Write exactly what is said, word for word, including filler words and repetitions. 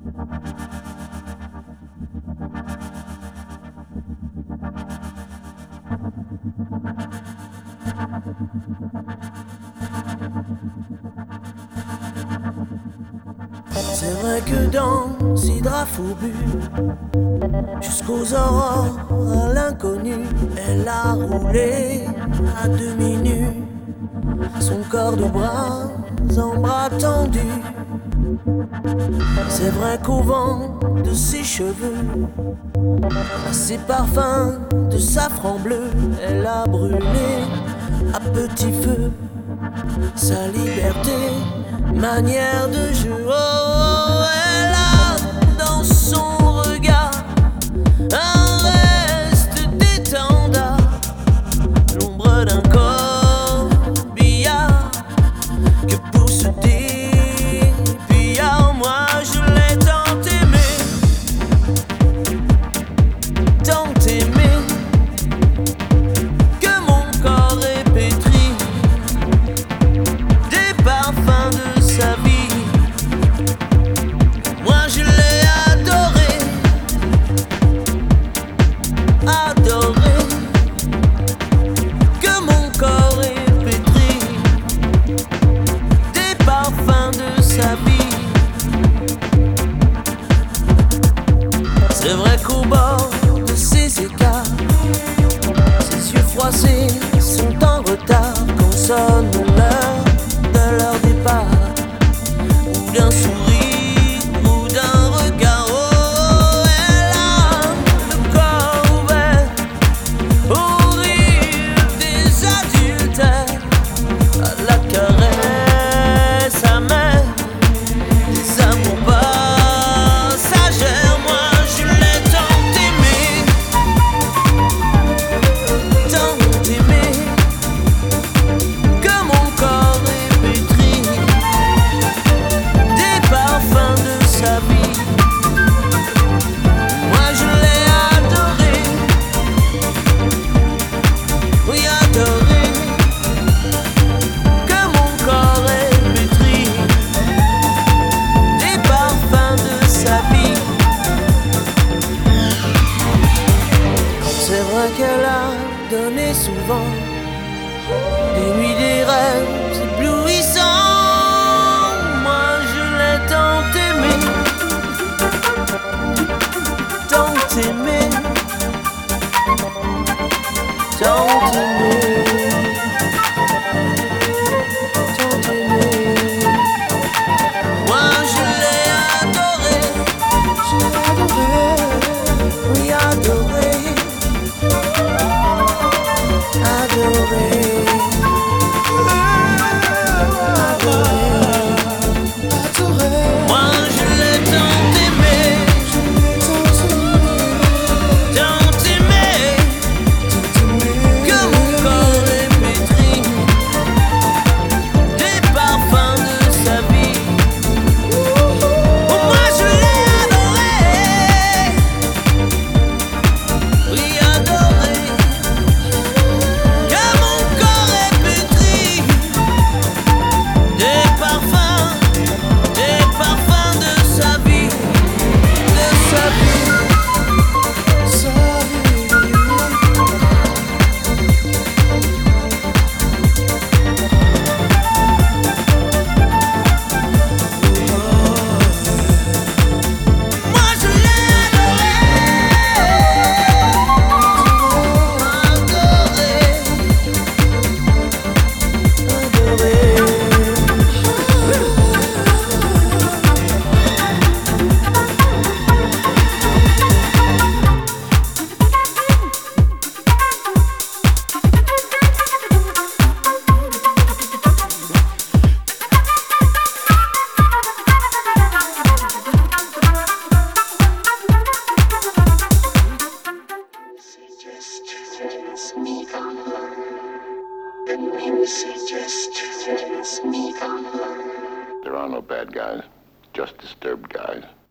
C'est vrai que dans ces draps fourbus, jusqu'aux aurores à l'inconnu, elle a roulé à demi nue, son corps de bras en bras tendus. C'est vrai qu'au vent de ses cheveux, à ses parfums de safran bleu, elle a brûlé à petit feu sa liberté, manière de jeu. Oh, oh, elle a dans son regard un reste d'étendard, l'ombre d'un corbillard que pousse des pillards. Moi je l'ai tant aimé, tant aimé, que mon corps est pétri des parfums de sa vie. Moi je l'ai adoré, adoré, que mon corps est pétri des parfums de sa vie. C'est vrai qu'au bord de ses écarts, ses yeux froissés sont en retard quand sonne l'heure de leur départ, ou d'un sourire, ou d'un regard. Oh, elle a le corps ouvert au rire des adultères, à la caresse amère des amours passagères. Moi je l'ai tant aimé, tant aimé, que mon corps est pétri des parfums de sa vie. Moi je l'ai adoré, oui adoré, que mon corps est pétri des parfums de sa vie. C'est vrai qu'elle a donné souvent des nuits, des rêves éblouissants. Moi je l'ai tant aimé, tant aimé, tant aimé, tant aimé. Moi je l'ai adoré, je l'ai adoré, oui adoré, adoré, adoré. Moi je l'ai tant aimé, tant aimé, que mon corps est pétri des parfums de sa vie. Oh, moi je l'ai adoré, oui adoré, que mon corps est pétri des parfums, des parfums de sa vie, de sa vie, sa vie. Moi je l'ai adoré, There are no bad guys, just disturbed guys.